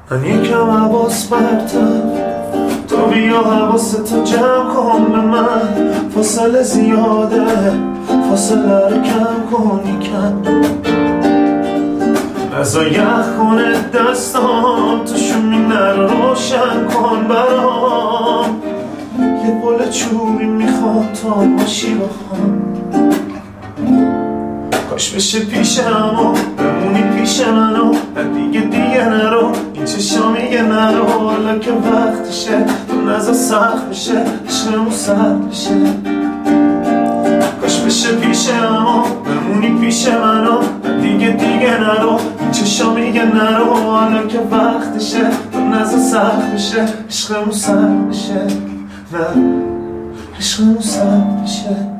من یکم حواس برتر، تو بیا حواستو جمع کن به من. فاصله زیاده، فاصله رو کم کن یکم. نزا یخ کنه دستام، تو شومینه رو روشن کن برام. یه پل چوبی میخوام تا باشی بخوام. کاش بشه پیش همو بمونی پیش منو، دیگه نرو، این چشا میگه نرو. حالا که وقتشه تو نزا سخت بشه، عشقمون سخت بشه. کاش بشه پیش همو بمونی پیش منو، دیگه نرو، این چشا میگه نرو. حالا که وقتشه تو نزا سخت بشه، عشقمون سخت بشه. نه عشقمون سخت بشه.